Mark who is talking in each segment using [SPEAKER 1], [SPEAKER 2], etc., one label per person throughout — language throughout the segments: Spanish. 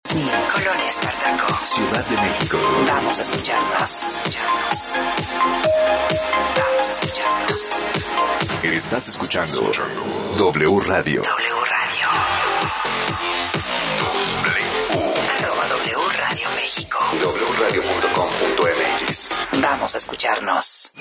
[SPEAKER 1] Colonia Espartaco,
[SPEAKER 2] Ciudad de México.
[SPEAKER 1] Vamos a escucharnos.
[SPEAKER 2] Estás escuchando W Radio.
[SPEAKER 1] W Radio. W Radio México.
[SPEAKER 2] wradio.com.mx.
[SPEAKER 1] Vamos a escucharnos.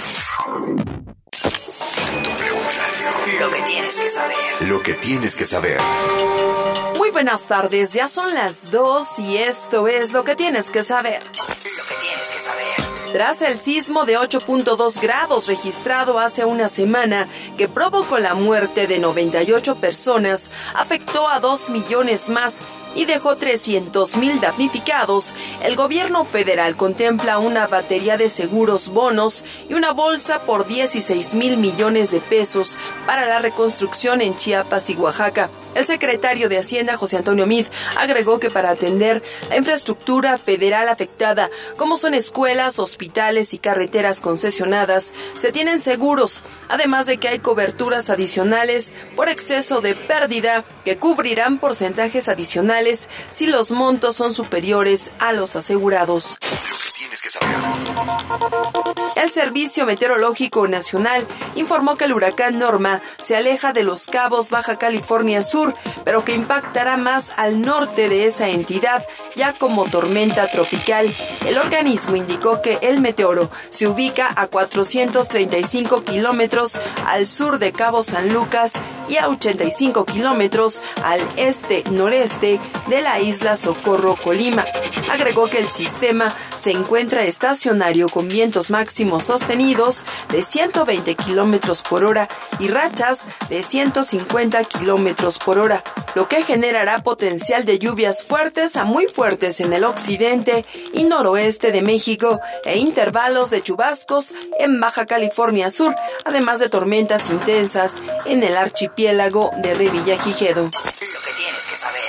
[SPEAKER 2] W Radio.
[SPEAKER 1] Lo que tienes que saber.
[SPEAKER 2] Lo que tienes que saber.
[SPEAKER 3] Muy buenas tardes, ya son las 2 y esto es Lo que tienes que saber.
[SPEAKER 1] Lo que tienes que saber.
[SPEAKER 3] Tras el sismo de 8.2 grados registrado hace una semana que provocó la muerte de 98 personas, afectó a 2 millones más y dejó 300,000 damnificados, el gobierno federal contempla una batería de seguros, bonos y una bolsa por 16,000 millones de pesos para la reconstrucción en Chiapas y Oaxaca. El secretario de Hacienda, José Antonio Meade, agregó que para atender la infraestructura federal afectada, como son escuelas, hospitales y carreteras concesionadas, se tienen seguros, además de que hay coberturas adicionales por exceso de pérdida que cubrirán porcentajes adicionales si los montos son superiores a los asegurados.
[SPEAKER 2] Tienes que saber.
[SPEAKER 3] El Servicio Meteorológico Nacional informó que el huracán Norma se aleja de Los Cabos, Baja California Sur, pero que impactará más al norte de esa entidad, ya como tormenta tropical. El organismo indicó que el meteoro se ubica a 435 kilómetros al sur de Cabo San Lucas y a 85 kilómetros al este-noreste de la isla Socorro, Colima. Agregó que el sistema se encuentra estacionario con vientos máximos sostenidos de 120 kilómetros por hora y rachas de 150 kilómetros por hora, lo que generará potencial de lluvias fuertes a muy fuertes en el occidente y noroeste de México e intervalos de chubascos en Baja California Sur, además de tormentas intensas en el archipiélago de Revillagigedo.
[SPEAKER 1] Lo que tienes que saber.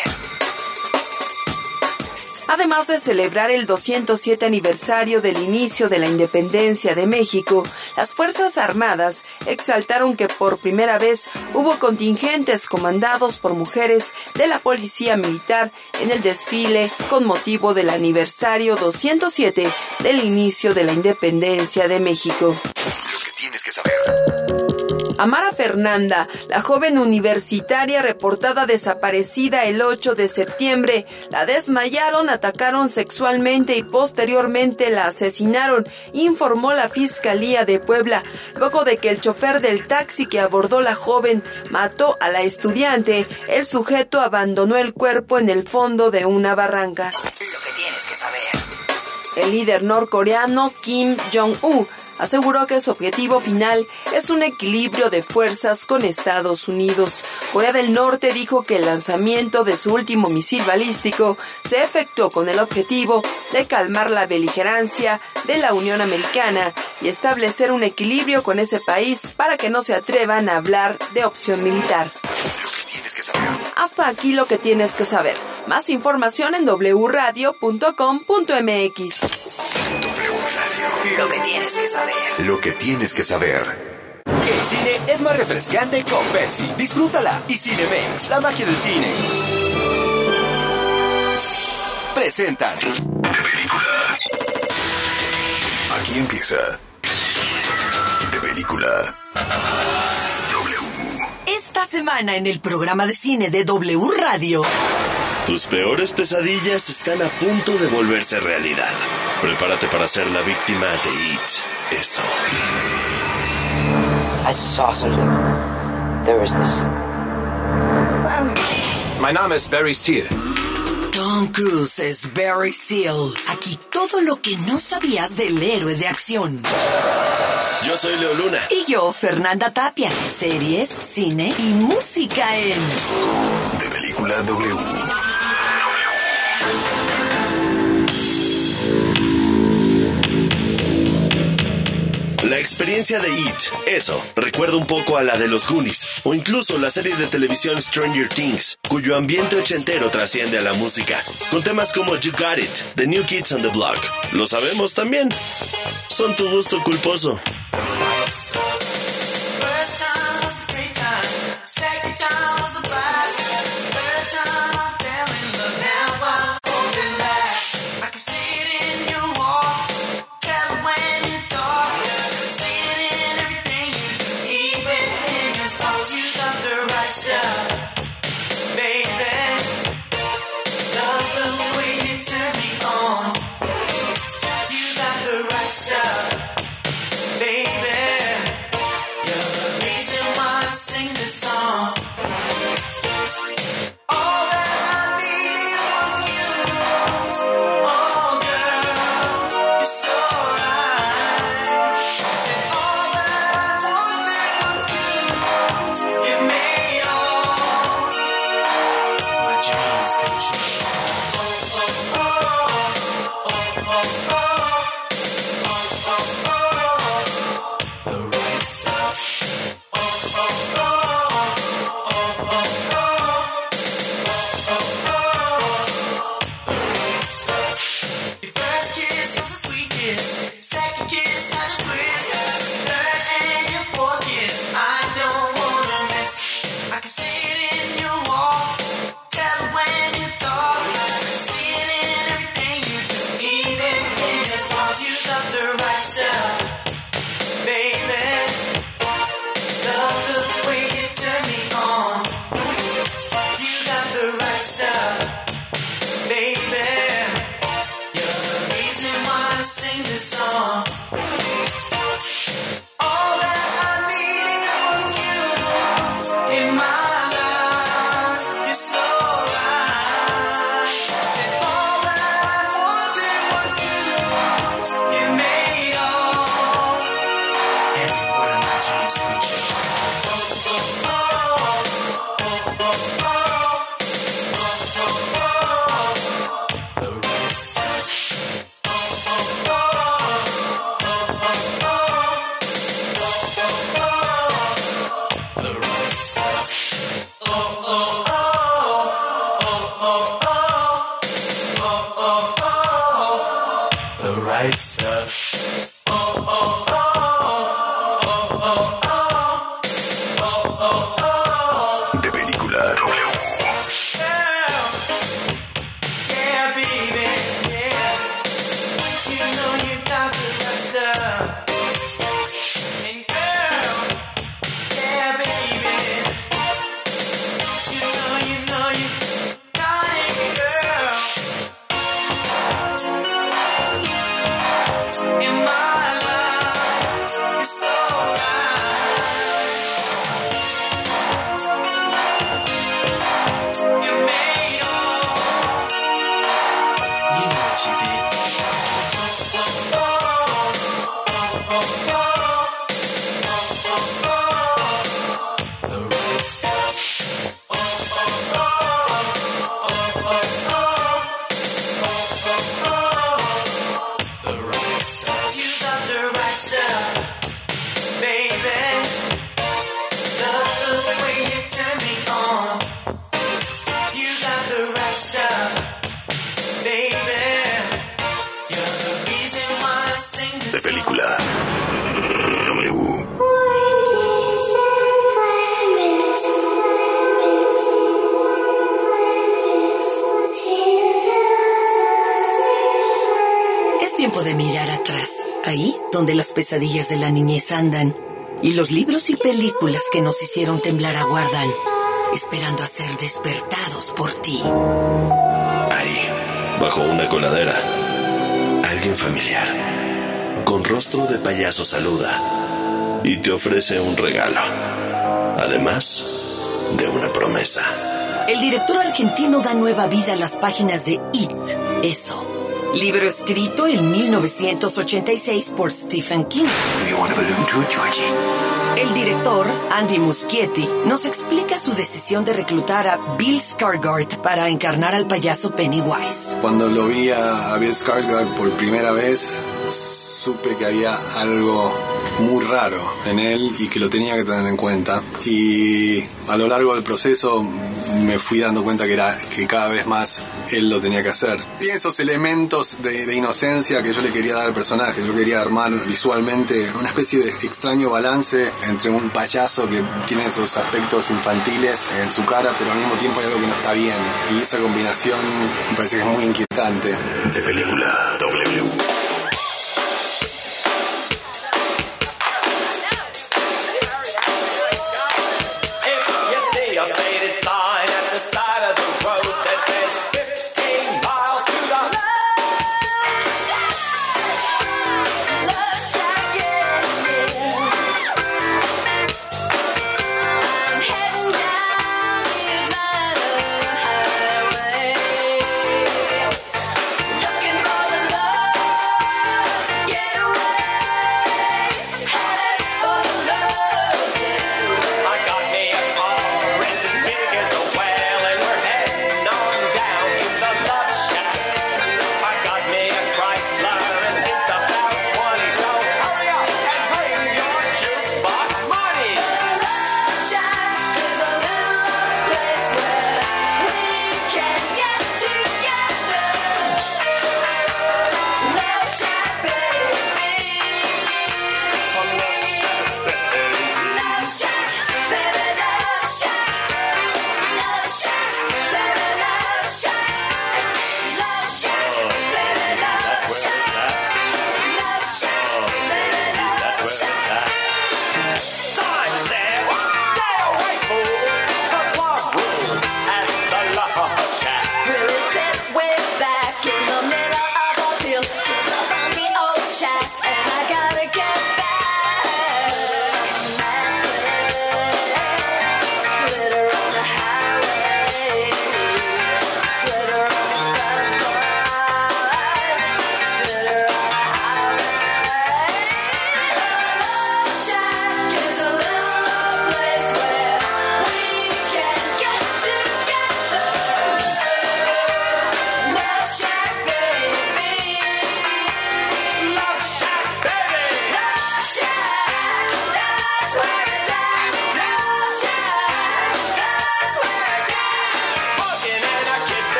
[SPEAKER 3] Además de celebrar el 207 aniversario del inicio de la independencia de México, las Fuerzas Armadas exaltaron que por primera vez hubo contingentes comandados por mujeres de la Policía Militar en el desfile con motivo del aniversario 207 del inicio de la independencia de México.
[SPEAKER 2] Lo que tienes que saber.
[SPEAKER 3] Amara Fernanda, la joven universitaria reportada desaparecida el 8 de septiembre, la desmayaron, atacaron sexualmente y posteriormente la asesinaron, informó la Fiscalía de Puebla, luego de que el chofer del taxi que abordó la joven mató a la estudiante. El sujeto abandonó el cuerpo en el fondo de una barranca.
[SPEAKER 1] Lo que tienes que saber.
[SPEAKER 3] El líder norcoreano Kim Jong-un aseguró que su objetivo final es un equilibrio de fuerzas con Estados Unidos. Corea del Norte dijo que el lanzamiento de su último misil balístico se efectuó con el objetivo de calmar la beligerancia de la Unión Americana y establecer un equilibrio con ese país para que no se atrevan a hablar de opción militar.
[SPEAKER 2] Tienes que saber.
[SPEAKER 3] Hasta aquí lo que tienes que saber. Más información en wradio.com.mx.
[SPEAKER 1] Lo que tienes que saber.
[SPEAKER 2] Lo que tienes que saber.
[SPEAKER 4] El cine es más refrescante con Pepsi. Disfrútala. Y Cinemex, la magia del cine. Presentan.
[SPEAKER 2] Aquí empieza. De película.
[SPEAKER 1] Esta semana en el programa de cine de W Radio.
[SPEAKER 5] Tus peores pesadillas están a punto de volverse realidad. Prepárate para ser la víctima de It. Eso.
[SPEAKER 6] I saw something. There was this clown.
[SPEAKER 7] My name is Barry Seal.
[SPEAKER 1] Tom Cruise es Barry Seal. Aquí todo lo que no sabías del héroe de acción.
[SPEAKER 5] Yo soy Leo Luna.
[SPEAKER 1] Y yo, Fernanda Tapia. Series, cine y música en
[SPEAKER 2] De película W.
[SPEAKER 5] La experiencia de It, eso, recuerda un poco a la de los Goonies, o incluso la serie de televisión Stranger Things, cuyo ambiente ochentero trasciende a la música, con temas como You Got It, The New Kids on the Block. Lo sabemos también. Son tu gusto culposo.
[SPEAKER 8] song. All that I needed was you in my life. You're so right. And all that I wanted was you. You made all every one of my dreams come true. The right stuff. The right stuff. The right stuff.
[SPEAKER 2] De película W.
[SPEAKER 8] Yeah, baby, yeah. You know you got the right stuff. And girl, yeah, baby. You know you got it, girl. In my life, it's so right. You made all. You know what you did. The right stuff. The right stuff. You got the right stuff, baby. Love the way you turn me on. You got the right stuff, baby. You're the reason why I sing
[SPEAKER 2] De
[SPEAKER 8] this song.
[SPEAKER 2] película W.
[SPEAKER 1] Es tiempo de mirar atrás, ahí donde las pesadillas de la niñez andan y los libros y películas que nos hicieron temblar aguardan, esperando a ser despertados por ti.
[SPEAKER 5] Ahí, bajo una coladera, alguien familiar, con rostro de payaso saluda y te ofrece un regalo, además de una promesa.
[SPEAKER 1] El director argentino da nueva vida a las páginas de It, Eso, libro escrito en 1986 por Stephen King.
[SPEAKER 2] Do you want a balloon too, Georgie?
[SPEAKER 1] El director, Andy Muschietti, nos explica su decisión de reclutar a Bill Skarsgård para encarnar al payaso Pennywise.
[SPEAKER 9] Cuando lo vi a Bill Skarsgård por primera vez, supe que había algo muy raro en él y que lo tenía que tener en cuenta. Y a lo largo del proceso me fui dando cuenta que cada vez más él lo tenía que hacer. Tiene esos elementos de inocencia que yo le quería dar al personaje. Yo quería armar visualmente una especie de extraño balance entre un payaso que tiene esos aspectos infantiles en su cara, pero al mismo tiempo hay algo que no está bien. Y esa combinación me parece que es muy inquietante.
[SPEAKER 2] De película W.
[SPEAKER 8] Looking for the love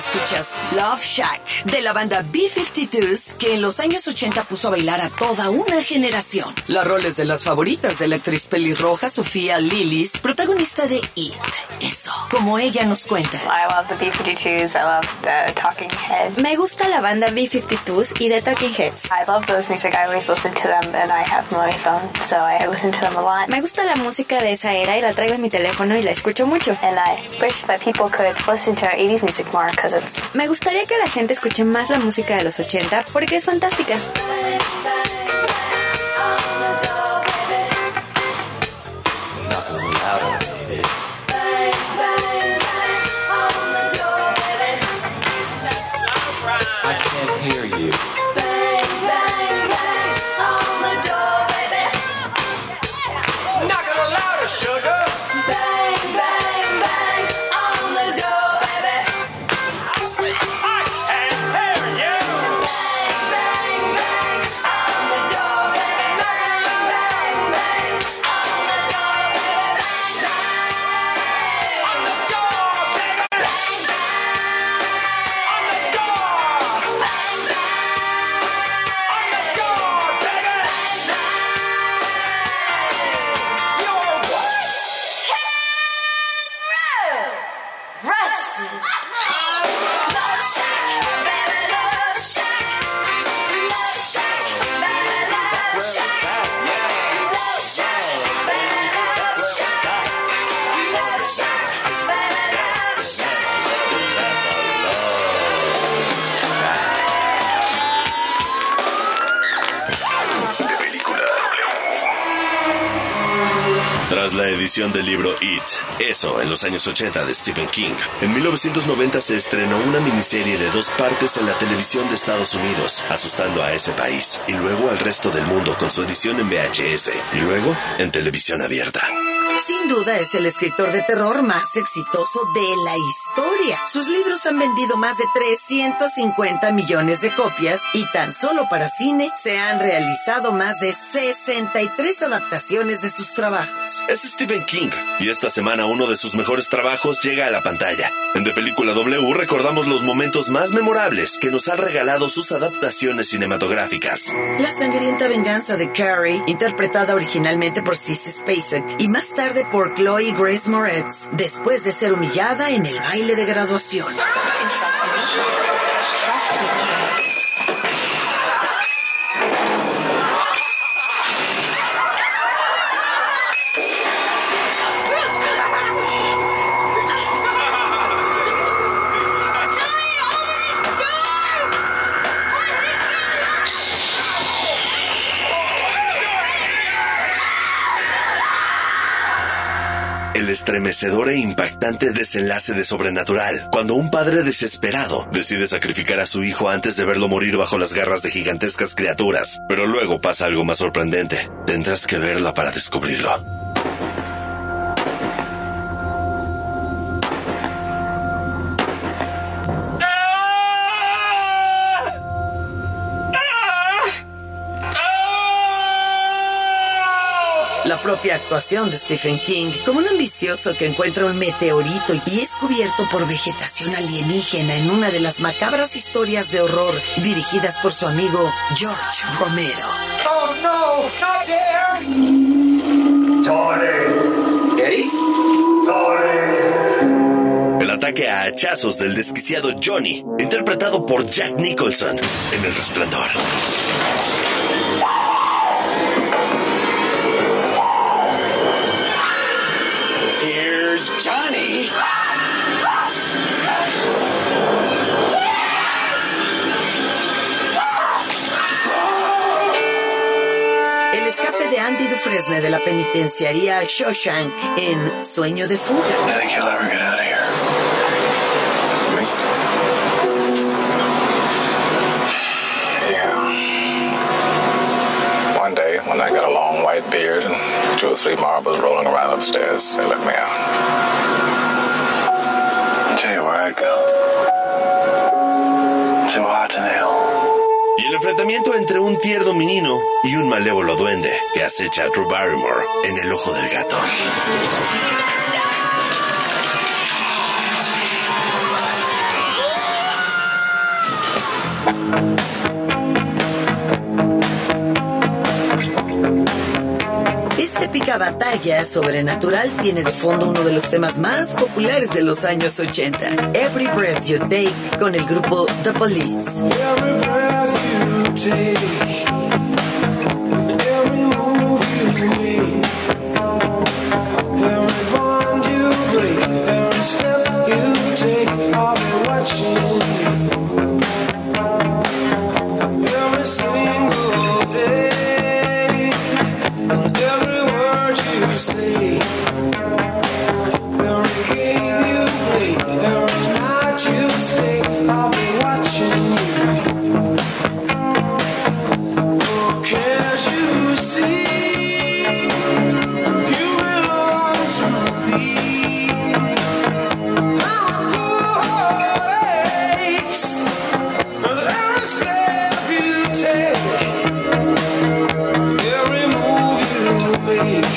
[SPEAKER 1] Escuchas Love Shack, de la banda B-52s, que en los años 80 puso a bailar a toda una generación. Las roles de las favoritas de la actriz pelirroja Sofía Lillis, protagonista de It. Eso, como ella nos cuenta.
[SPEAKER 10] I love the B-52s, I love the Talking Heads.
[SPEAKER 11] Me gusta la banda B-52s y The Talking Heads.
[SPEAKER 10] I love those music, I always listen to them and I have them on my phone, so I listen to them a lot.
[SPEAKER 11] Me gusta la música de esa era y la traigo en mi teléfono y la escucho mucho.
[SPEAKER 10] And I wish that people could listen to 80s music more, because it's...
[SPEAKER 11] Me gustaría que la gente escuche más la música de los 80 porque es fantástica.
[SPEAKER 8] I can't hear you.
[SPEAKER 5] Tras la edición del libro It, Eso, en los años 80 de Stephen King, en 1990 se estrenó una miniserie de 2 partes en la televisión de Estados Unidos, asustando a ese país, y luego al resto del mundo con su edición en VHS, y luego en televisión abierta.
[SPEAKER 1] Sin duda es el escritor de terror más exitoso de la historia. Sus libros han vendido más de 350 millones de copias y tan solo para cine se han realizado más de 63 adaptaciones de sus trabajos.
[SPEAKER 5] Es Stephen King y esta semana uno de sus mejores trabajos llega a la pantalla. En De Película W recordamos los momentos más memorables que nos han regalado sus adaptaciones cinematográficas.
[SPEAKER 1] La sangrienta venganza de Carrie, interpretada originalmente por Sissy Spacek y más tarde por Chloe Grace Moretz, después de ser humillada en el baile de graduación.
[SPEAKER 5] El estremecedor e impactante desenlace de Sobrenatural, cuando un padre desesperado decide sacrificar a su hijo antes de verlo morir bajo las garras de gigantescas criaturas. Pero luego pasa algo más sorprendente. Tendrás que verla para descubrirlo.
[SPEAKER 1] La propia actuación de Stephen King, como un ambicioso que encuentra un meteorito y es cubierto por vegetación alienígena en una de las macabras historias de horror dirigidas por su amigo George Romero.
[SPEAKER 12] Oh no, not there! Tony!
[SPEAKER 2] ¿Eddie?
[SPEAKER 12] Tony!
[SPEAKER 5] El ataque a hachazos del desquiciado Johnny, interpretado por Jack Nicholson en El Resplandor.
[SPEAKER 2] Johnny.
[SPEAKER 1] El escape de Andy Dufresne de la penitenciaría Shawshank en Sueño de Fuga.
[SPEAKER 9] I think he'll ever get out of here. Me?
[SPEAKER 13] Yeah. One day, when I got a long white beard and 2 or 3 marbles rolling around upstairs, they let me out.
[SPEAKER 9] I'll tell you where I'd go. To Hotton Hill.
[SPEAKER 5] Y el enfrentamiento entre un tierno menino y un malévolo duende que acecha a Drew Barrymore en El Ojo del Gato.
[SPEAKER 1] Esta épica batalla sobrenatural tiene de fondo uno de los temas más populares de los años 80, Every Breath You Take, con el grupo The Police.
[SPEAKER 8] Every breath you take, every move you make, every bond you break, every step you take, I'll be watching you. Every single day, and every word you say, every game you play, every night you stay, I'll be watching you. Oh, can't you see, you belong to me. How poor heart aches with every step you take, every move you make,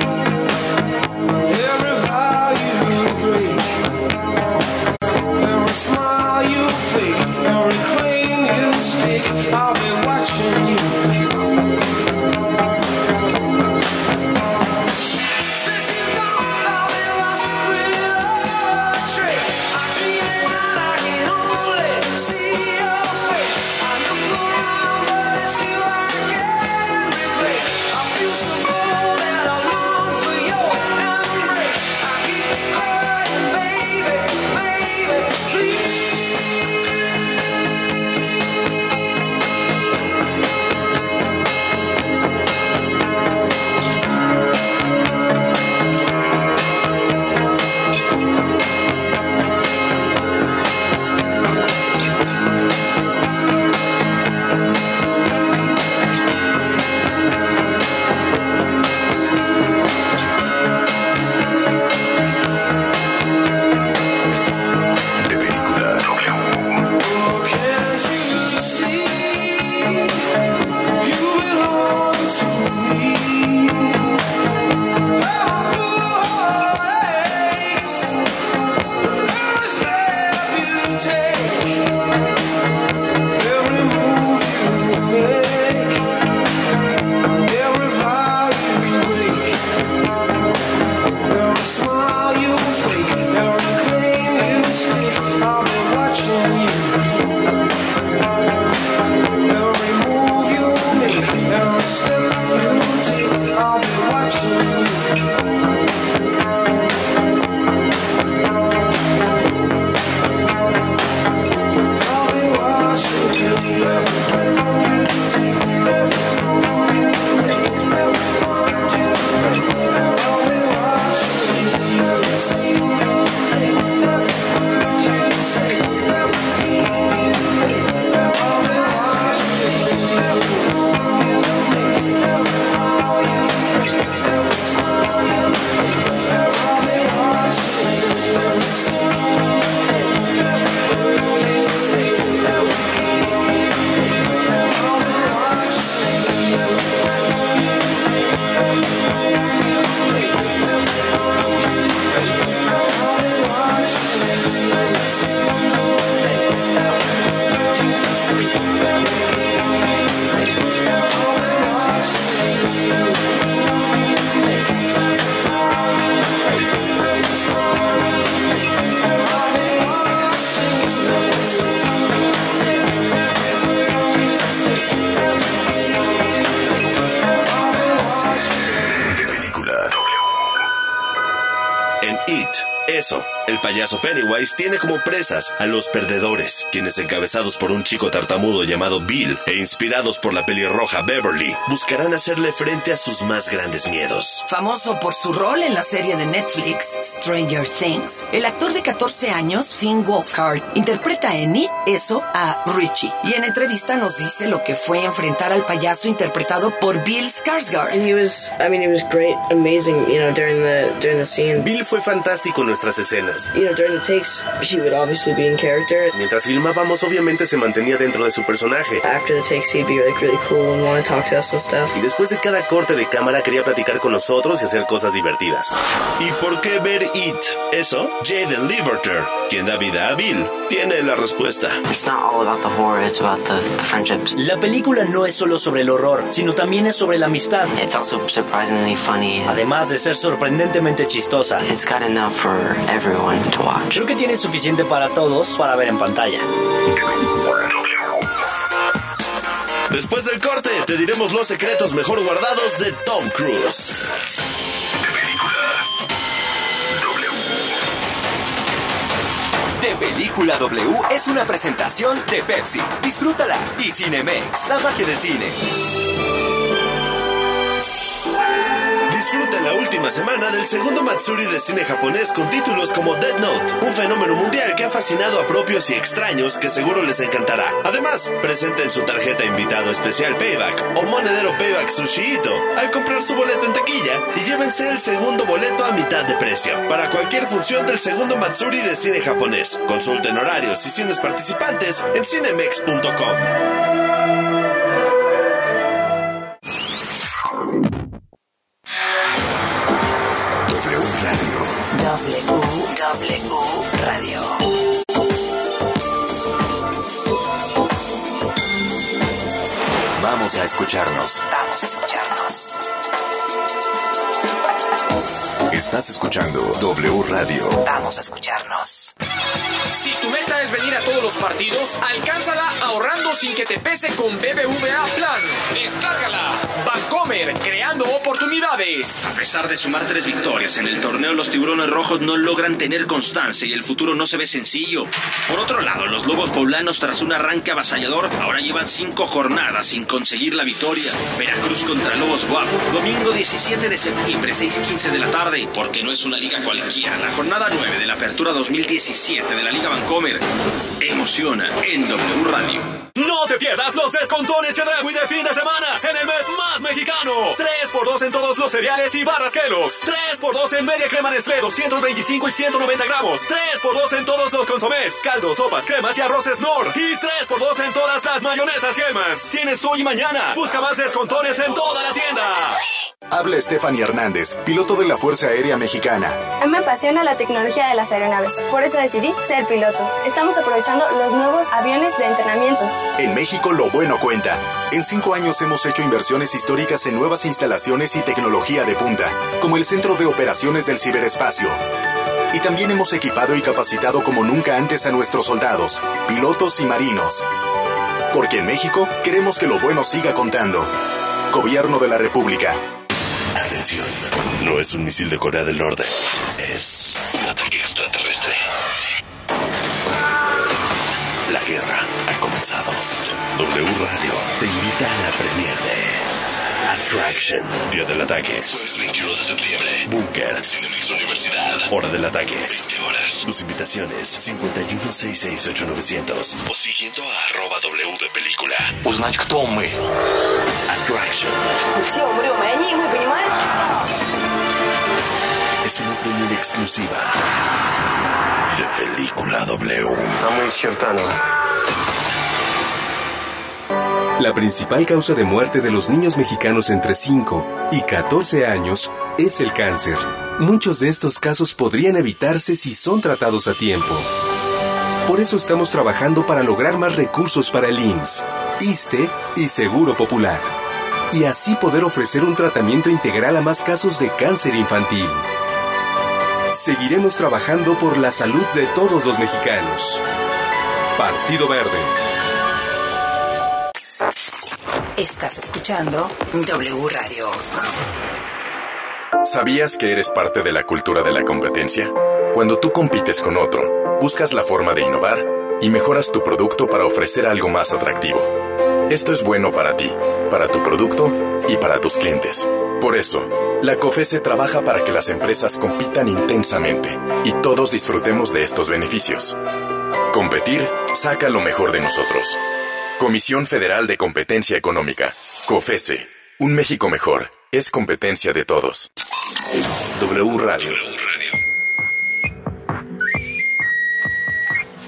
[SPEAKER 8] every vow you break, every smile you fake, every claim you stake, I'll be watching you. Since you gone, I've been lost without a trace. I'm dreaming and I can only see your face. I look around, but it's you I can't replace. I feel so cold and I long for your embrace. I keep crying, baby, baby, please.
[SPEAKER 2] De película W.
[SPEAKER 8] Oh, can't you see, you belong to me. How poor heart aches with every step you take, every move you make, every vow you break, every smile you fake, every claim you stake, I'll be watching you. Every move you make, every step you take, I'll be watching you. I'll be watching you. Every breath you take, every move you make, every bond you break, I'll be watching you. Every single day, every word you say, every game you play, I'll be watching you. Every move you make, every vow you break, every smile you fake, I'll be watching you. Every single day, every word you say, every game you play, I'll be watching you. Every move you make, every bond you break, I'll be watching you. Every single day, every word you say, every game you play, I'll be watching you. Every vow you break, every smile you fake, I'll be watching you. Every single day, every word you say, every game you play, I'll be watching you.
[SPEAKER 2] De película W.
[SPEAKER 5] En It, eso, el payaso Pennywise tiene como presas a los perdedores, quienes encabezados por un chico tartamudo llamado Bill e inspirados por la pelirroja Beverly, buscarán hacerle frente a sus más grandes miedos.
[SPEAKER 1] Famoso por su rol en la serie de Netflix Stranger Things, el actor de 14 años, Finn Wolfhard, interpreta en It, eso, a Richie. Y en entrevista nos dice lo que fue enfrentar al payaso interpretado por Bill Skarsgård.
[SPEAKER 6] And he was great, amazing, during the scene.
[SPEAKER 5] Bill fue fantástico en nuestras escenas. escenas.
[SPEAKER 14] During the takes, she would obviously be in character.
[SPEAKER 5] Mientras filmábamos, obviamente se mantenía dentro de su personaje.
[SPEAKER 14] After the takes, he'd be really cool and want to talk to us and stuff.
[SPEAKER 5] Y después de cada corte de cámara quería platicar con nosotros y hacer cosas divertidas. ¿Y por qué ver It? Eso, Jaden Liberter, quien da vida a Bill, tiene la respuesta.
[SPEAKER 6] It's not all about the horror, it's about the friendships.
[SPEAKER 15] La película no es solo sobre el horror, sino también es sobre la amistad.
[SPEAKER 6] It's also surprisingly funny.
[SPEAKER 15] Además de ser sorprendentemente chistosa.
[SPEAKER 6] It's got enough for everyone to watch.
[SPEAKER 15] Creo que tiene suficiente para todos para ver en pantalla.
[SPEAKER 5] Después del corte, te diremos los secretos mejor guardados de Tom Cruise.
[SPEAKER 4] De Película W es una presentación de Pepsi. Disfrútala. Y Cinemex, la magia del cine.
[SPEAKER 5] Disfruta la última semana del segundo Matsuri de cine japonés con títulos como Death Note, un fenómeno mundial que ha fascinado a propios y extraños que seguro les encantará. Además, presenten su tarjeta invitado especial Payback o monedero Payback Sushiito al comprar su boleto en taquilla y llévense el segundo boleto a mitad de precio para cualquier función del segundo Matsuri de cine japonés. Consulten horarios y cines participantes en cinemex.com.
[SPEAKER 1] W Radio.
[SPEAKER 4] Vamos a escucharnos.
[SPEAKER 1] Vamos a escucharnos.
[SPEAKER 2] Estás escuchando W Radio.
[SPEAKER 1] Vamos a escucharnos.
[SPEAKER 16] Si tu meta es venir a todos los partidos, alcánzala ahorrando sin que te pese con BBVA Plan. Descárgala. Bancomer, creando oportunidades.
[SPEAKER 17] A pesar de sumar 3 victorias en el torneo, los tiburones rojos no logran tener constancia y el futuro no se ve sencillo. Por otro lado, los lobos poblanos, tras un arranque avasallador, ahora llevan 5 jornadas sin conseguir la victoria. Veracruz contra Lobos WAP, domingo 17 de septiembre, 6:15 de la tarde, porque no es una liga cualquiera. La jornada 9 de la Apertura 2017 de la Liga Bancomer emociona en W Radio.
[SPEAKER 18] No te pierdas los descontones Chedraui de fin de semana en el mes más mexicano. 3x2 en todos los cereales y barras Kellogg's. 3x2 en media crema Nestlé 225 y 190 gramos. 3x2 en todos los consomés, caldos, sopas, cremas y arroces Knorr. Y 3x2 en todas las mayonesas Hellmann's. Tienes hoy y mañana. Busca más descontones en toda la tienda.
[SPEAKER 19] Habla Stephanie Hernández, piloto de la Fuerza Aérea Mexicana.
[SPEAKER 20] A mí me apasiona la tecnología de las aeronaves, por eso decidí ser piloto. Estamos aprovechando los nuevos aviones de entrenamiento.
[SPEAKER 19] En México lo bueno cuenta. En 5 años hemos hecho inversiones históricas en nuevas instalaciones y tecnología de punta, como el Centro de Operaciones del Ciberespacio. Y también hemos equipado y capacitado como nunca antes a nuestros soldados, pilotos y marinos. Porque en México queremos que lo bueno siga contando. Gobierno de la República.
[SPEAKER 5] Atención, no es un misil de Corea del Norte, es un ataque extraterrestre. La guerra ha comenzado. W Radio te invita a la premiere de Attraction, día del ataque.
[SPEAKER 2] Jueves 21 de septiembre.
[SPEAKER 5] Búnker.
[SPEAKER 2] Cinemex Universidad.
[SPEAKER 5] Hora del ataque.
[SPEAKER 2] 20 horas.
[SPEAKER 5] Tus invitaciones 51668900 o siguiendo a @W de película.
[SPEAKER 2] Узнать, кто мы.
[SPEAKER 5] Attraction.
[SPEAKER 10] Все умрем, и они, и мы, понимаешь?
[SPEAKER 5] Es una premiere exclusiva de Película W.
[SPEAKER 2] А мы из Чертанова.
[SPEAKER 21] La principal causa de muerte de los niños mexicanos entre 5 y 14 años es el cáncer. Muchos de estos casos podrían evitarse si son tratados a tiempo. Por eso estamos trabajando para lograr más recursos para el IMSS, ISSSTE y Seguro Popular. Y así poder ofrecer un tratamiento integral a más casos de cáncer infantil. Seguiremos trabajando por la salud de todos los mexicanos. Partido Verde.
[SPEAKER 1] Estás escuchando W Radio.
[SPEAKER 2] ¿Sabías que eres parte de la cultura de la competencia? Cuando tú compites con otro, buscas la forma de innovar y mejoras tu producto para ofrecer algo más atractivo. Esto es bueno para ti, para tu producto y para tus clientes. Por eso, la COFESE trabaja para que las empresas compitan intensamente y todos disfrutemos de estos beneficios. Competir saca lo mejor de nosotros. Comisión Federal de Competencia Económica. COFESE. Un México mejor. Es competencia de todos.
[SPEAKER 5] W Radio.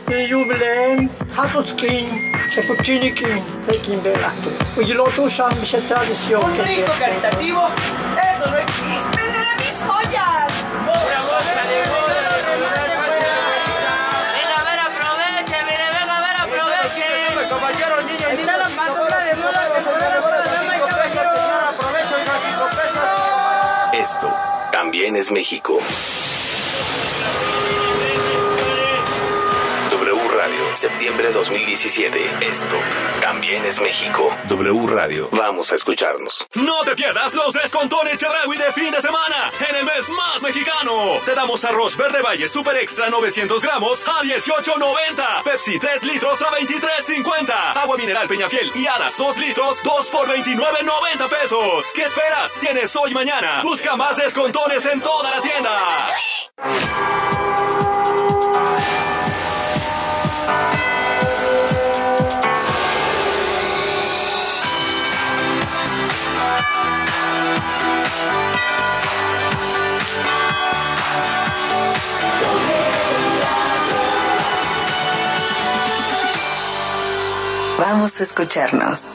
[SPEAKER 12] jubileum Hatutskin, Puccinikin, Tekin Velato. Y lo tu Sham se tradición.
[SPEAKER 4] Un rico caritativo, eso no existe.
[SPEAKER 8] ¡Venderé mis joyas!
[SPEAKER 4] ¡Una bolsa de boda!
[SPEAKER 8] Venga a ver, aproveche, mire, venga a ver, aproveche.
[SPEAKER 4] Caballero, niño,
[SPEAKER 8] está la pastora de moda que se da la boda, dama y caballero.
[SPEAKER 4] Aprovecho, oiga, 5 pesos.
[SPEAKER 21] Esto también es México. Septiembre 2017. Esto también es México. W Radio. Vamos a escucharnos.
[SPEAKER 18] No te pierdas los descontones Chedraui de fin de semana en el mes más mexicano. Te damos arroz verde Valle Super Extra 900 gramos a $18.90. Pepsi 3 litros a $23.50. Agua mineral Peñafiel y Hadas 2 litros 2 por $29.90 pesos. ¿Qué esperas? Tienes hoy y mañana. Busca más descontones en toda la tienda.
[SPEAKER 1] Vamos a escucharnos.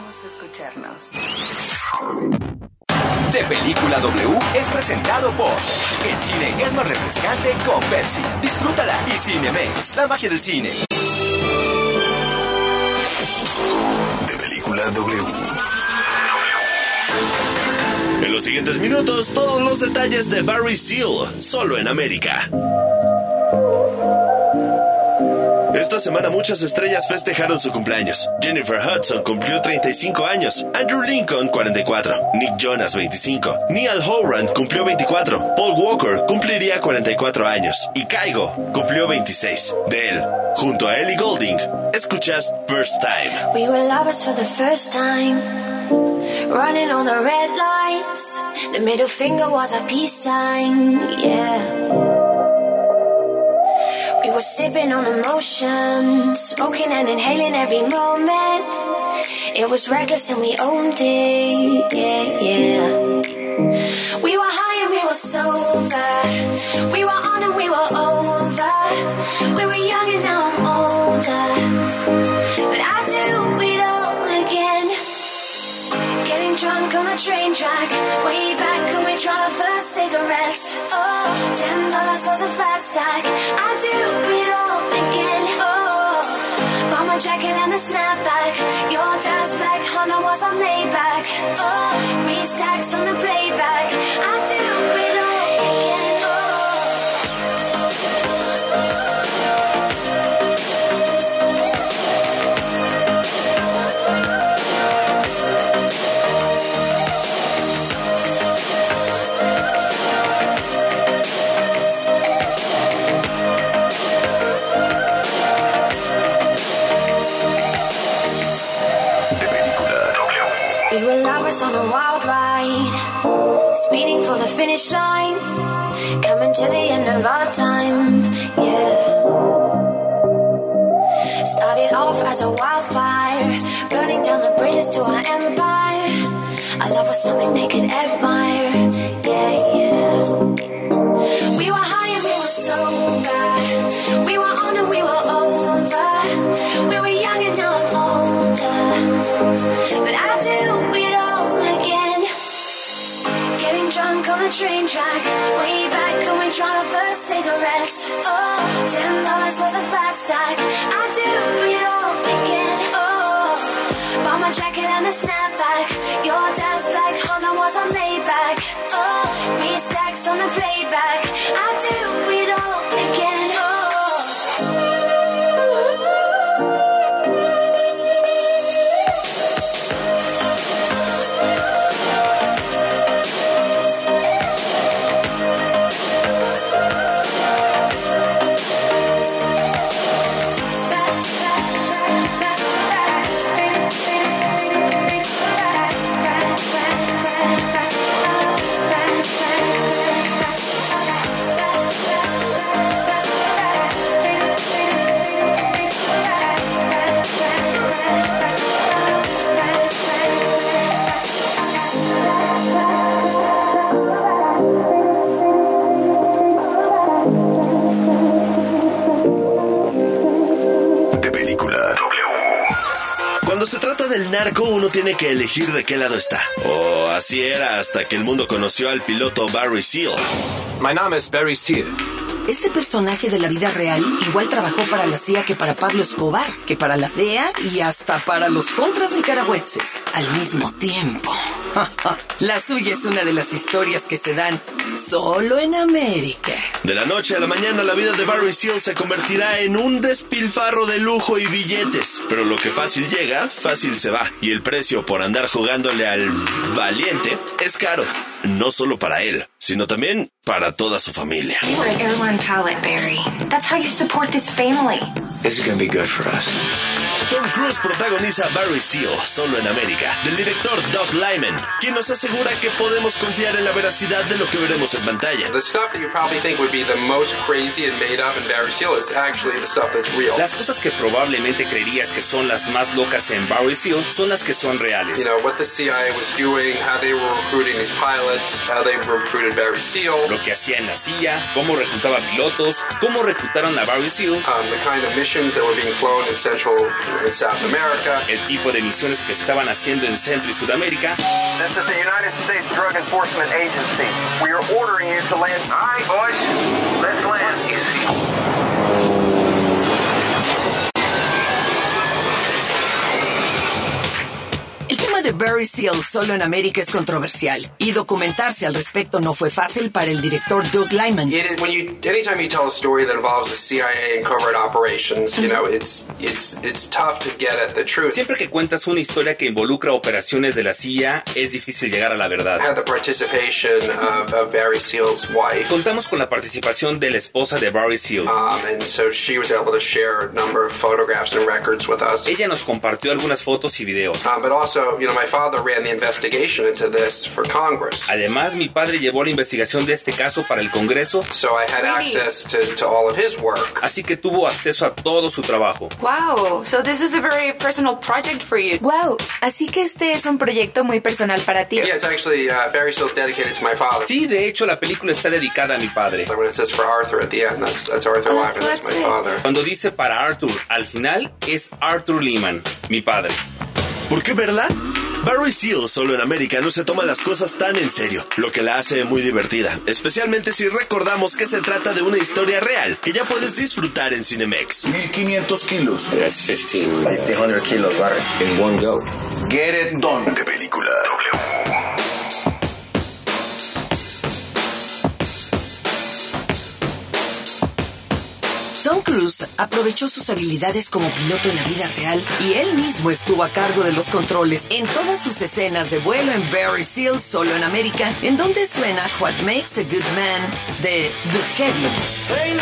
[SPEAKER 4] De Película W es presentado por El cine es más refrescante con Pepsi. Disfrútala y Cinemex, la magia del cine.
[SPEAKER 21] De Película W.
[SPEAKER 5] En los siguientes minutos, todos los detalles de Barry Seal, solo en América. Esta semana muchas estrellas festejaron su cumpleaños. Jennifer Hudson cumplió 35 años, Andrew Lincoln 44, Nick Jonas 25, Niall Horan cumplió 24, Paul Walker cumpliría 44 años y Kygo cumplió 26. De él, junto a Ellie Goulding, escuchas First Time.
[SPEAKER 3] We were lovers for the first time, running on the red lights. The middle finger was a peace sign, yeah. We were sipping on emotion, smoking and inhaling every moment. It was reckless and we owned it, yeah, yeah. We were high and we were sober. We were on and we were over. We were young and now I'm older. But I do it all again. Getting drunk on a train track, way back when we tried our first cigarettes. Oh, $10 was a fat stack. I do it all again. Oh, bought my jacket and a snapback. Your dad's black Honda was on Maybach. Oh, restacks on the playback. I do it all again. We were lovers on a wild ride, speeding for the finish line, coming to the end of our time, yeah. Started off as a wildfire, burning down the bridges to our empire. Our love was something they could admire, yeah, yeah. We were high and we were sober. We were on and we were over. We were young and now I'm older. But I do it all again. Getting drunk on a train track, way back when we tried our first cigarettes. Oh, $10 was a fat stack. I do it all again. Oh, bought my jacket and a snapback. Your dad's black Honda was on Maybach. Oh, restacks on the playback. I do it all again.
[SPEAKER 5] Cuando se trata del narco, uno tiene que elegir de qué lado está. O así era hasta que el mundo conoció al piloto Barry Seal.
[SPEAKER 7] Mi nombre es Barry Seal.
[SPEAKER 1] Este personaje de la vida real igual trabajó para la CIA que para Pablo Escobar, que para la DEA y hasta para los contras nicaragüenses, al mismo tiempo. La suya es una de las historias que se dan solo en América.
[SPEAKER 5] De la noche a la mañana, la vida de Barry Seal se convertirá en un despilfarro de lujo y billetes. Pero lo que fácil llega, fácil se va. Y el precio por andar jugándole al valiente es caro. No solo para él, sino también para toda su familia.
[SPEAKER 3] You were an airline pilot, Barry. That's how you support this family.
[SPEAKER 7] This is gonna be good for us.
[SPEAKER 5] Tom Cruise protagoniza Barry Seal, solo en América, del director Doug Liman, quien nos asegura que podemos confiar en la veracidad de lo que veremos en pantalla.
[SPEAKER 22] The stuff that you probably think would be the most crazy and made up in Barry Seal is actually the stuff that's real.
[SPEAKER 15] Las cosas que probablemente creerías que son las más locas en Barry Seal son las que son reales.
[SPEAKER 22] You know, what the CIA was doing, how they were recruiting these pilots, how they recruited Barry Seal.
[SPEAKER 15] Lo que hacía en la CIA, cómo reclutaba pilotos, cómo reclutaron a Barry Seal.
[SPEAKER 22] The kind of missions that were being flown in Central and South America.
[SPEAKER 15] El tipo de misiones que estaban haciendo en Centro y Sudamérica.
[SPEAKER 23] This is the United States Drug Enforcement Agency. We are ordering you to land. All right, boys, let's land. Easy.
[SPEAKER 1] El tema de Barry Seal solo en América es controversial y documentarse al respecto no fue fácil para el director Doug Liman.
[SPEAKER 22] Anytime you tell a story that involves the CIA and covert operations, you know, it's tough to get at the truth.
[SPEAKER 15] Siempre que cuentas una historia que involucra operaciones de la CIA, es difícil llegar a la verdad.
[SPEAKER 22] Had the participation of Barry Seal's wife.
[SPEAKER 15] Contamos con la participación de la esposa de Barry Seal.
[SPEAKER 22] And so she was able to share a number of photographs and records with us.
[SPEAKER 15] Ella nos compartió algunas fotos y videos.
[SPEAKER 22] But also, you know, my father ran the investigation into this for Congress.
[SPEAKER 15] Además, mi padre llevó la investigación de este caso para el Congreso.
[SPEAKER 22] So I had access to all of his work.
[SPEAKER 15] Así que tuvo acceso a todo su trabajo.
[SPEAKER 10] Wow, so this is a very personal project for you.
[SPEAKER 11] Wow, así que este es un proyecto muy personal para ti.
[SPEAKER 22] Yeah, it's actually Barry Seal's dedicated to my father.
[SPEAKER 15] Sí, de hecho, la película está dedicada a mi padre.
[SPEAKER 22] When it says for Arthur at the end, that's Arthur Lyman, that's my father.
[SPEAKER 15] Cuando dice para Arthur al final, es Arthur Lyman, mi padre.
[SPEAKER 5] ¿Por qué verla? Barry Seal, solo en América, no se toma las cosas tan en serio, lo que la hace muy divertida, especialmente si recordamos que se trata de una historia real que ya puedes disfrutar en Cinemex.
[SPEAKER 24] 1500 kilos.
[SPEAKER 7] That's 1,500 kilos, Barry, in one go.
[SPEAKER 24] Get it done.
[SPEAKER 21] De película W.
[SPEAKER 1] Tom Cruise aprovechó sus habilidades como piloto en la vida real y él mismo estuvo a cargo de los controles en todas sus escenas de vuelo en Barry Seal, solo en América, en donde suena What Makes a Good Man de The Heavy.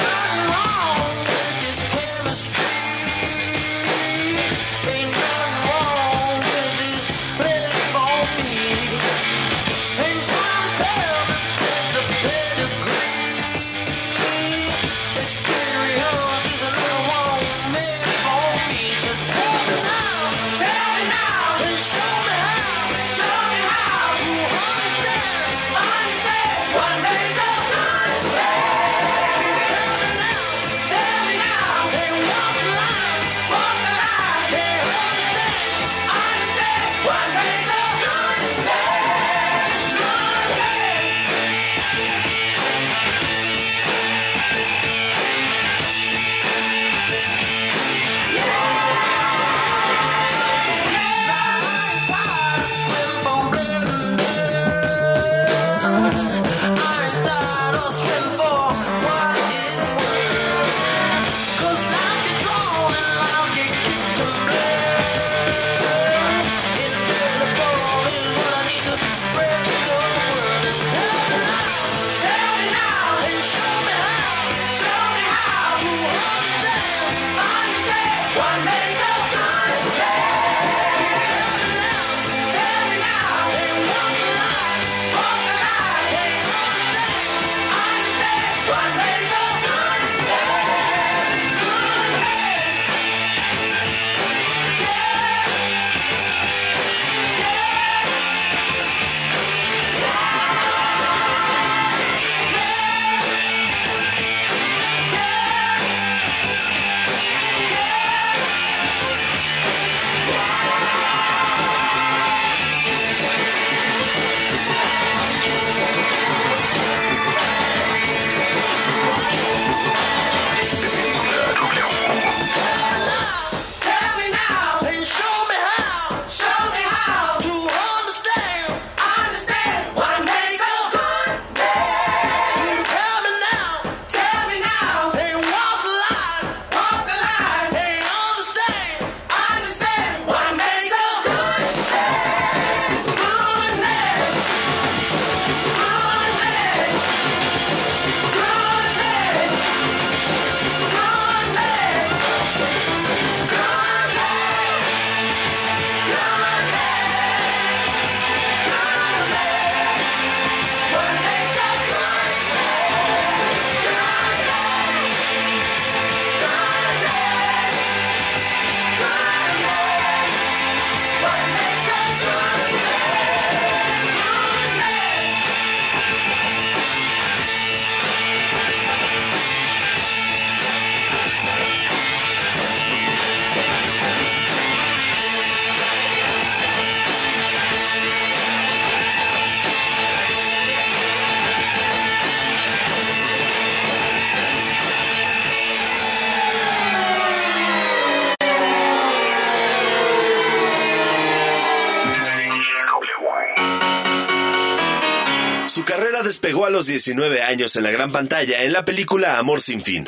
[SPEAKER 5] Ahora despegó a los 19 años en la gran pantalla en la película Amor sin fin.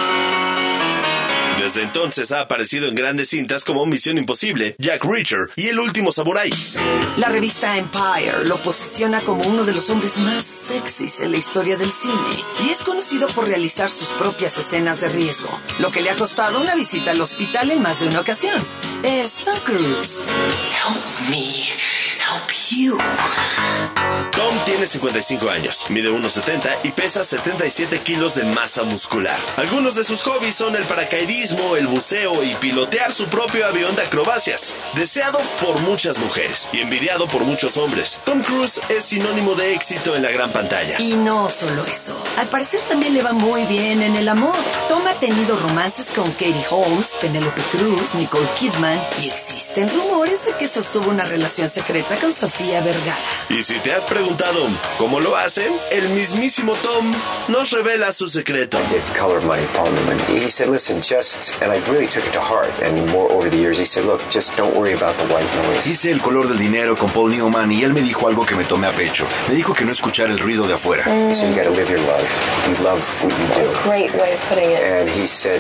[SPEAKER 5] Desde entonces ha aparecido en grandes cintas como Misión Imposible, Jack Reacher y El Último Samurái.
[SPEAKER 1] La revista Empire lo posiciona como uno de los hombres más sexys en la historia del cine y es conocido por realizar sus propias escenas de riesgo, lo que le ha costado una visita al hospital en más de una ocasión. Es Tom Cruise.
[SPEAKER 8] Help me help you.
[SPEAKER 5] Tom tiene 55 años, mide 1,70 y pesa 77 kilos de masa muscular. Algunos de sus hobbies son el paracaidismo, el buceo y pilotear su propio avión de acrobacias. Deseado por muchas mujeres y envidiado por muchos hombres, Tom Cruise es sinónimo de éxito en la gran pantalla.
[SPEAKER 1] Y no solo eso, al parecer también le va muy bien en el amor. Tom ha tenido romances con Katie Holmes, Penélope Cruz, Nicole Kidman y existen rumores de que sostuvo una relación secreta con Sofía Vergara.
[SPEAKER 5] Y si te has preguntado cómo lo hace, el mismísimo Tom nos revela su secreto.
[SPEAKER 7] I did Color of Money, Paul Newman. He said, listen, and I really took it to heart. And more over the years, he said, look, just don't worry about the white noise.
[SPEAKER 6] Hice El color del dinero con Paul Newman y él me dijo algo que me tomé a pecho. Me dijo que no escuchara el ruido de afuera.
[SPEAKER 7] So you gotta live your life. You love what you do.
[SPEAKER 10] Great way of putting it.
[SPEAKER 7] And he said,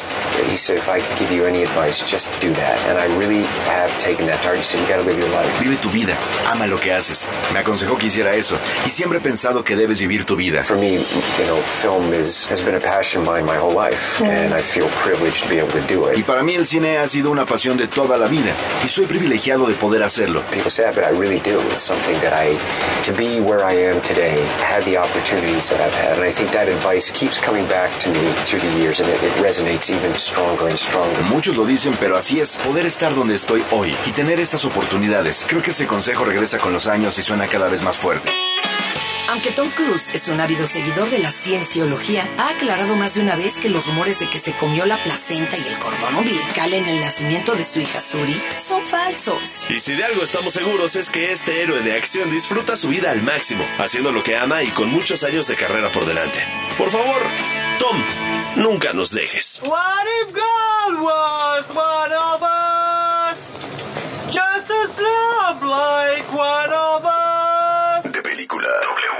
[SPEAKER 7] if I could give you any advice, just do that. And I really have taken that to heart. He said, you gotta live your life.
[SPEAKER 6] Vive tu vida, ama lo que haces. Me aconsejó que hiciera eso y siempre he pensado que debes vivir tu vida.
[SPEAKER 7] For me, film has been a passion of mine my whole life, and I feel privileged to be able to do it.
[SPEAKER 6] Y para mí el cine ha sido una pasión de toda la vida y soy privilegiado de poder hacerlo.
[SPEAKER 7] People say that, but I really do. It's something that to be where I am today, had the opportunities that I've had, and I think that advice keeps coming back to me through the years, and it resonates even stronger and stronger.
[SPEAKER 6] Muchos lo dicen, pero así es, poder estar donde estoy hoy y tener estas oportunidades. Creo que ese consejo regresa con los años y suena cada vez más fuerte.
[SPEAKER 1] Aunque Tom Cruise es un ávido seguidor de la cienciología, ha aclarado más de una vez que los rumores de que se comió la placenta y el cordón umbilical en el nacimiento de su hija Suri son falsos.
[SPEAKER 5] Y si de algo estamos seguros es que este héroe de acción disfruta su vida al máximo, haciendo lo que ama y con muchos años de carrera por delante. Por favor, Tom, nunca nos dejes.
[SPEAKER 8] What if God was one of us? Just a slump like one of us.
[SPEAKER 21] De película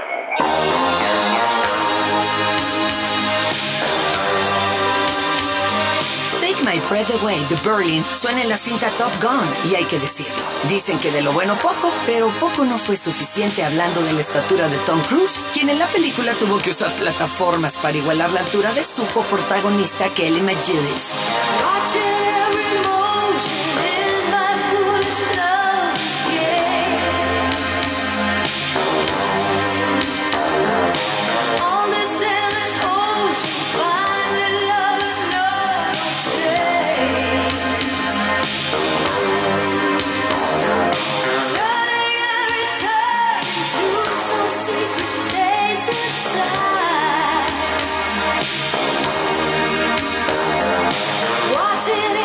[SPEAKER 1] Take My Breath Away de Berlin suena en la cinta Top Gun y hay que decirlo. Dicen que de lo bueno poco, pero poco no fue suficiente hablando de la estatura de Tom Cruise, quien en la película tuvo que usar plataformas para igualar la altura de su coprotagonista Kelly McGillis.
[SPEAKER 3] Watching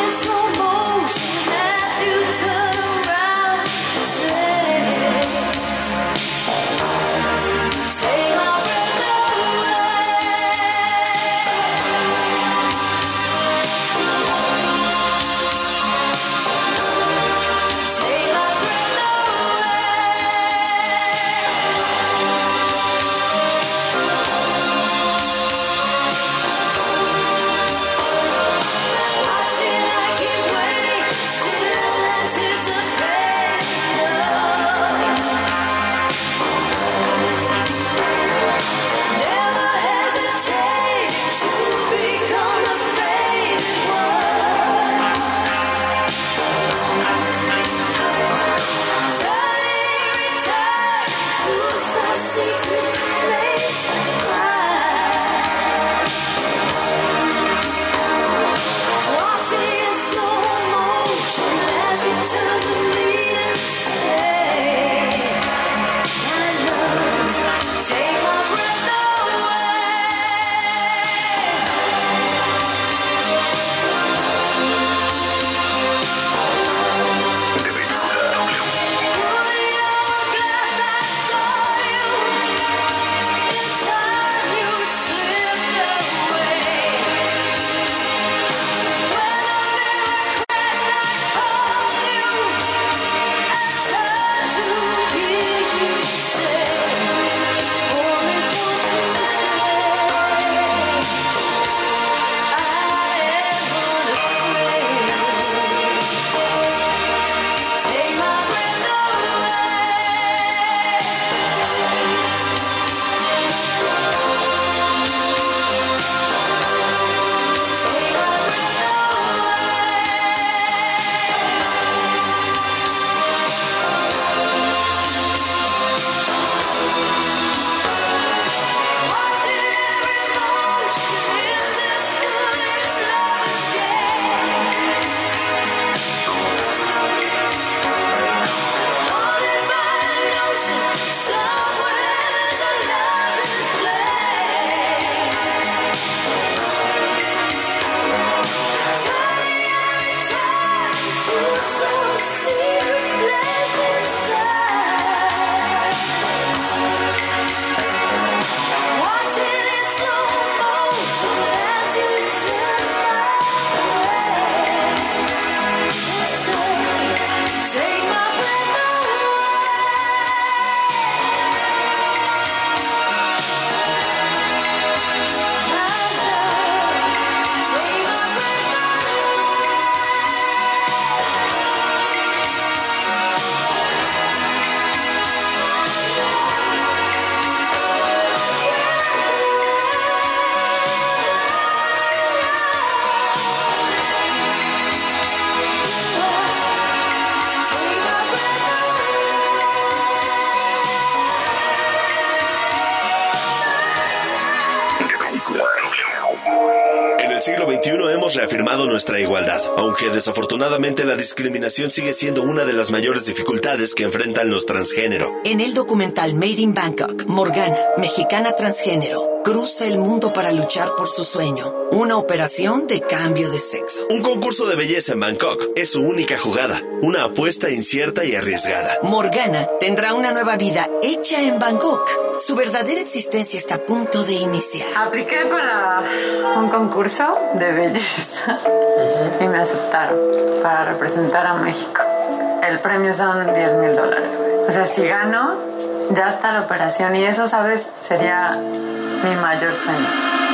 [SPEAKER 5] siglo XXI hemos reafirmado nuestra igualdad, aunque desafortunadamente la discriminación sigue siendo una de las mayores dificultades que enfrentan los transgénero.
[SPEAKER 1] En el documental Made in Bangkok, Morgana, mexicana transgénero, cruza el mundo para luchar por su sueño, una operación de cambio de sexo.
[SPEAKER 5] Un concurso de belleza en Bangkok es su única jugada, una apuesta incierta y arriesgada.
[SPEAKER 1] Morgana tendrá una nueva vida hecha en Bangkok. Su verdadera existencia está a punto de iniciar.
[SPEAKER 9] Apliqué para un concurso de belleza y me aceptaron para representar a México. El premio son $10,000. O sea, si gano, ya está la operación y eso, ¿sabes? Sería mi mayor sueño.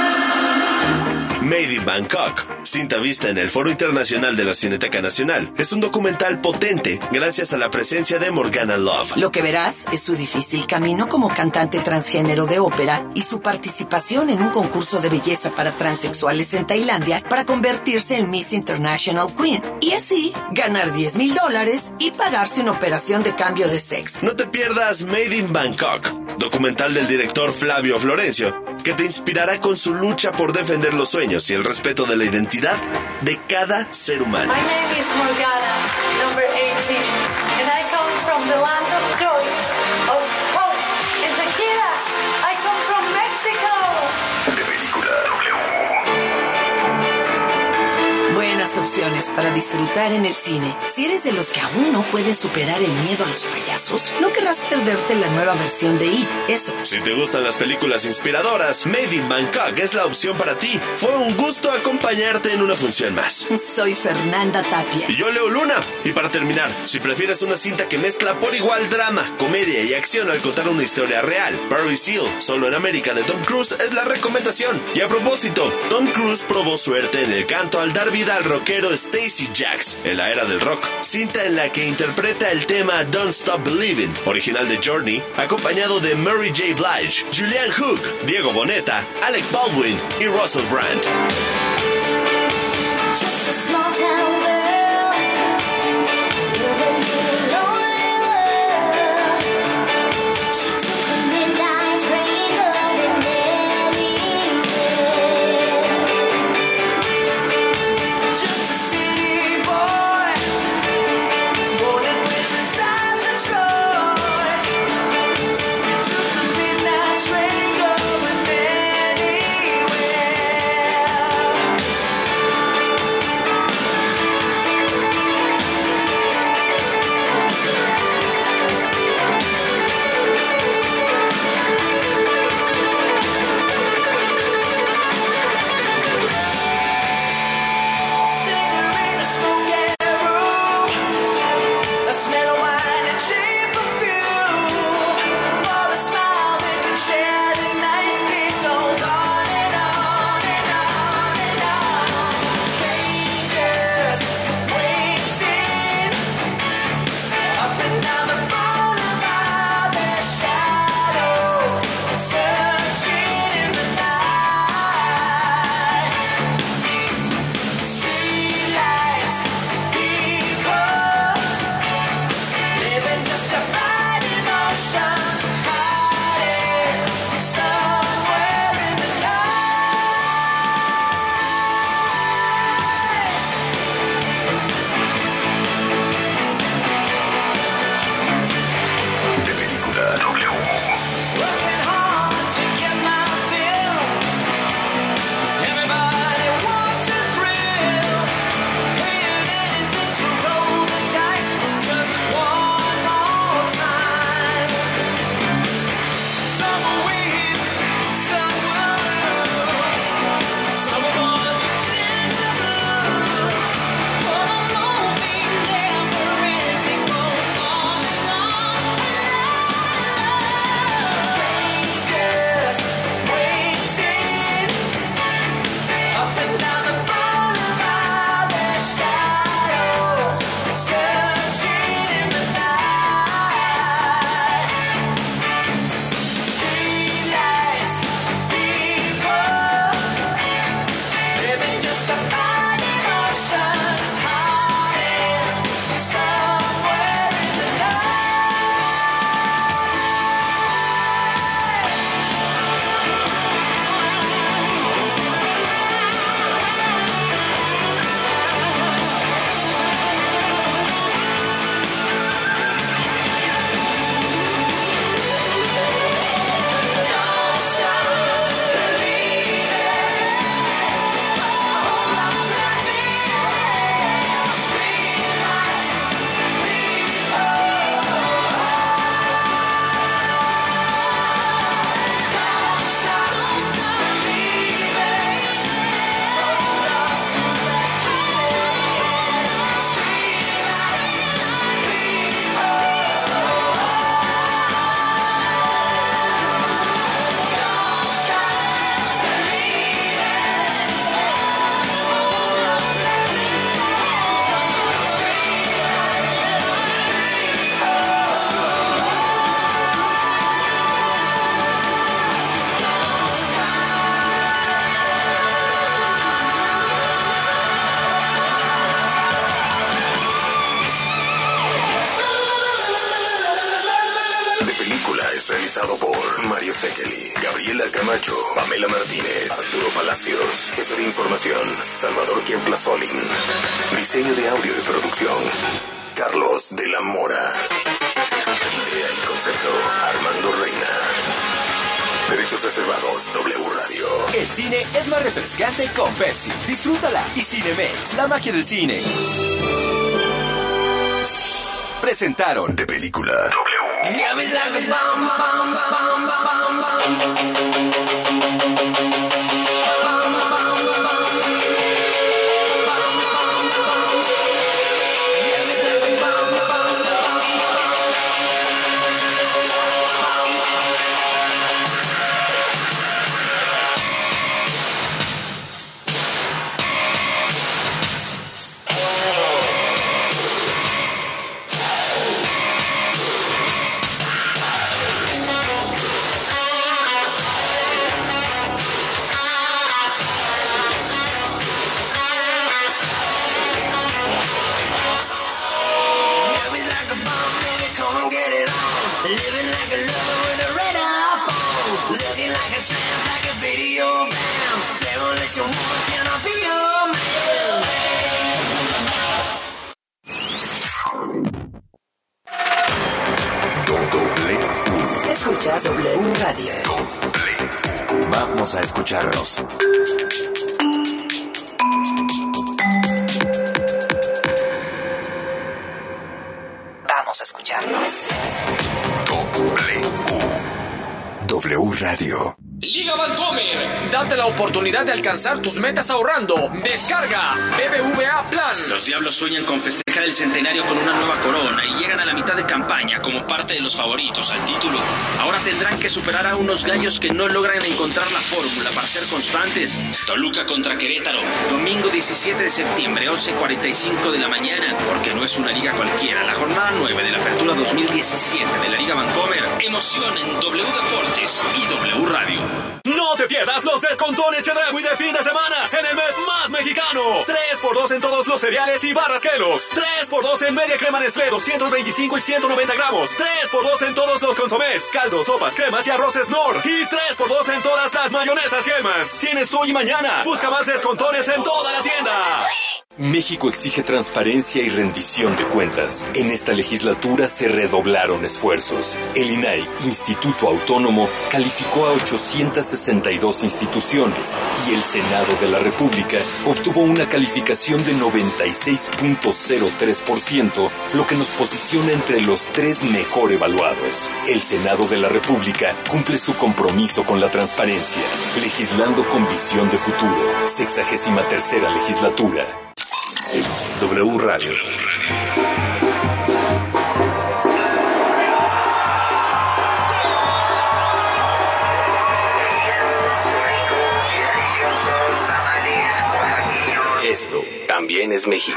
[SPEAKER 5] Made in Bangkok, cinta vista en el Foro Internacional de la Cineteca Nacional, es un documental potente gracias a la presencia de Morgana Love.
[SPEAKER 1] Lo que verás es su difícil camino como cantante transgénero de ópera y su participación en un concurso de belleza para transexuales en Tailandia para convertirse en Miss International Queen y así ganar $10,000 y pagarse una operación de cambio de sexo.
[SPEAKER 5] No te pierdas Made in Bangkok, documental del director Flavio Florencio, que te inspirará con su lucha por defender los sueños y el respeto de la identidad de cada ser humano.
[SPEAKER 13] My name is Morgana, number 18, and I come from the land of joy, of hope, and tequila. I come from Mexico.
[SPEAKER 21] De película
[SPEAKER 1] Buenas opciones para disfrutar en el cine. Si eres de los que aún no pueden superar el miedo a los payasos, no querrás perderte la nueva versión de It. Eso.
[SPEAKER 5] Si te gustan las películas inspiradoras, Made in Bangkok es la opción para ti. Fue un gusto acompañarte en una función más.
[SPEAKER 1] Soy Fernanda Tapia.
[SPEAKER 5] Y yo, Leo Luna. Y para terminar, si prefieres una cinta que mezcla por igual drama, comedia y acción al contar una historia real, Barry Seal, Solo en América de Tom Cruise es la recomendación. Y a propósito, Tom Cruise probó suerte en el canto al dar vida al rockero Stacey Jaxx en la era del rock, cinta en la que interpreta el tema Don't Stop Believing, original de Journey, acompañado de Mary J. Blige, Julianne Hough, Diego Boneta, Alec Baldwin y Russell Brand.
[SPEAKER 3] Just a small town girl, living in a lonely world. She took the midnight train going anywhere.
[SPEAKER 8] Just a city boy, born and raised inside Detroit. He took the midnight train going anywhere.
[SPEAKER 2] Presentado por Mario Fekeli, Gabriela Camacho, Pamela Martínez, Arturo Palacios, jefe de información, Salvador Kiautlazolin. Diseño de audio y producción, Carlos de la Mora. Idea y concepto, Armando Reina. Derechos reservados, W Radio.
[SPEAKER 4] El cine es más refrescante con Pepsi. Disfrútala. Y Cinemex, la magia del cine. Presentaron
[SPEAKER 2] De Película W.
[SPEAKER 1] Escuchas W Radio.
[SPEAKER 6] Vamos a escucharnos.
[SPEAKER 1] Vamos a escucharnos.
[SPEAKER 2] W Radio.
[SPEAKER 14] Liga Vancomer, date la oportunidad de alcanzar tus metas ahorrando. Descarga BBVA Plan.
[SPEAKER 15] Los Diablos sueñan con festejar el centenario con una nueva corona y llegan a la mitad de campaña como parte de los favoritos al título. Ahora tendrán que superar a unos gallos que no logran encontrar la fórmula para ser constantes. Toluca contra Querétaro, domingo 17 de septiembre, 11:45 de la mañana, porque no es una liga cualquiera. La jornada 9 de la apertura 2017 de la Liga Vancomer. Emoción en W Deportes y W Radio.
[SPEAKER 18] No te pierdas los descontones Chedraui de fin de semana en el mes más mexicano. 3x2 en todos los cereales y barras Kellogg's. 3x2 en media crema Nestlé 225 y 190 gramos. 3x2 en todos los consomés, caldos, sopas, cremas y arroces Knorr. Y 3x2 en todas las mayonesas Hellmann's. Tienes hoy y mañana. Busca más descontones en toda la tienda.
[SPEAKER 16] México exige transparencia y rendición de cuentas. En esta legislatura se redoblaron esfuerzos. El INAI, Instituto Autónomo, calificó a 862 instituciones y el Senado de la República obtuvo una calificación de 96.03%, lo que nos posiciona entre los 3 mejor evaluados. El Senado de la República cumple su compromiso con la transparencia, legislando con visión de futuro. 63ª legislatura. W Radio. Esto también es México.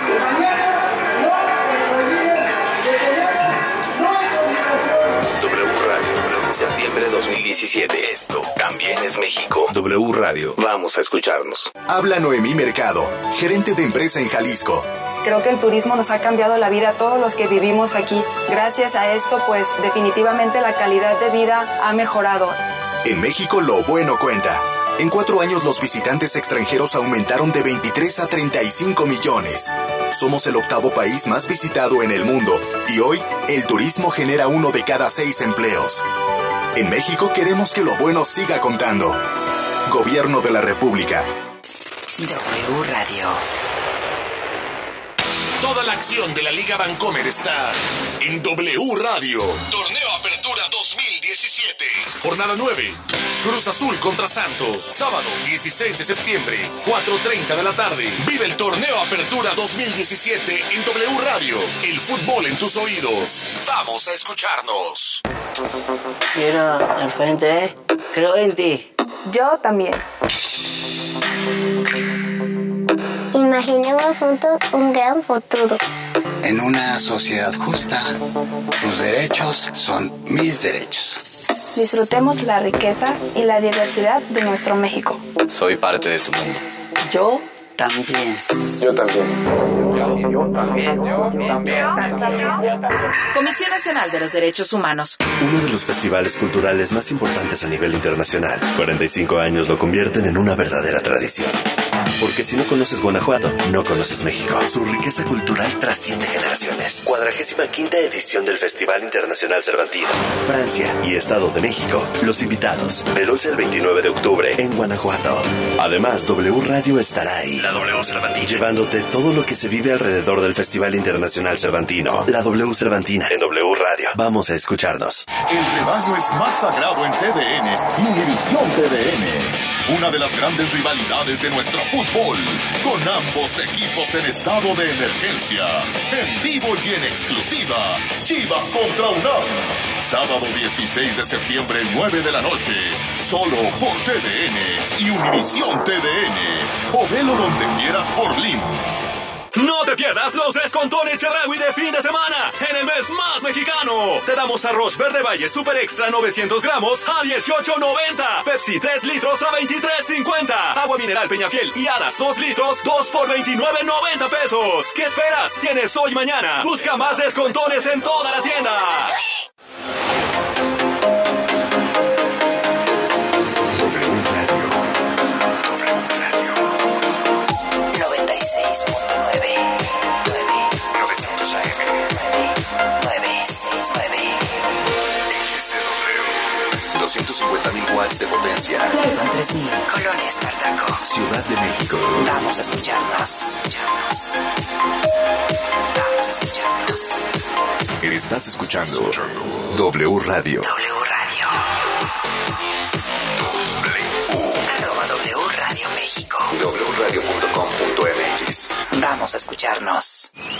[SPEAKER 16] W Radio, septiembre 2017. Esto también es México. W Radio, vamos a escucharnos.
[SPEAKER 19] Habla Noemí Mercado, gerente de empresa en Jalisco.
[SPEAKER 17] Creo que el turismo nos ha cambiado la vida a todos los que vivimos aquí. Gracias a esto, pues definitivamente la calidad de vida ha mejorado.
[SPEAKER 19] En México lo bueno cuenta. En 4 años los visitantes extranjeros aumentaron de 23 a 35 millones. Somos el 8º país más visitado en el mundo y hoy el turismo genera 1 de cada 6 empleos. En México queremos que lo bueno siga contando. Gobierno de la República.
[SPEAKER 1] W Radio.
[SPEAKER 20] Toda la acción de la Liga Vancomer está en W Radio. Torneo Apertura 2017. Jornada 9. Cruz Azul contra Santos. Sábado 16 de septiembre, 4:30 de la tarde. Vive el Torneo Apertura 2017 en W Radio. El fútbol en tus oídos. Vamos a escucharnos.
[SPEAKER 25] Quiero al frente. Creo en ti.
[SPEAKER 10] Yo también.
[SPEAKER 26] Imaginemos juntos un gran futuro.
[SPEAKER 27] En una sociedad justa, tus derechos son mis derechos.
[SPEAKER 10] Disfrutemos la riqueza y la diversidad de nuestro México.
[SPEAKER 28] Soy parte de tu mundo.
[SPEAKER 10] Yo
[SPEAKER 25] También.
[SPEAKER 6] Yo también.
[SPEAKER 14] Yo también.
[SPEAKER 7] Comisión Nacional de los Derechos Humanos.
[SPEAKER 5] Uno de los festivales culturales más importantes a nivel internacional. 45 años lo convierten en una verdadera tradición. Porque si no conoces Guanajuato, no conoces México. Su riqueza cultural trasciende generaciones. 45ª edición del Festival Internacional Cervantino. Francia y Estado de México, los invitados. Del 11 al 29 de octubre en Guanajuato. Además, W Radio estará ahí. La W Cervantina. Llevándote todo lo que se vive alrededor del Festival Internacional Cervantino. La W Cervantina en W Radio. Vamos a escucharnos.
[SPEAKER 9] El rebaño es más sagrado en TDN y Univisión TDN. Una de las grandes rivalidades de nuestro fútbol, con ambos equipos en estado de emergencia. En vivo y en exclusiva, Chivas contra UNAM. Sábado 16 de septiembre, 9 de la noche. Solo por TDN y Univisión TDN. O velo donde quieras por Blim.
[SPEAKER 18] No te pierdas los descontones Chedraui de fin de semana en el mes más mexicano. Te damos arroz verde Valle Super Extra 900 gramos a $18.90. Pepsi 3 litros a $23.50. Agua mineral Peñafiel y Hadas 2 litros 2 por $29.90 pesos. ¿Qué esperas? Tienes hoy y mañana. Busca más descontones en toda la tienda.
[SPEAKER 6] XCW 250.000 watts de potencia.
[SPEAKER 1] Cleveland 3000. Colonia Espartaco.
[SPEAKER 6] Ciudad de México.
[SPEAKER 1] Vamos a escucharnos. Vamos a escucharnos.
[SPEAKER 6] Estás escuchando W Radio.
[SPEAKER 1] W Radio. @W Radio México.
[SPEAKER 6] wradio.com.mx.
[SPEAKER 1] Vamos a escucharnos.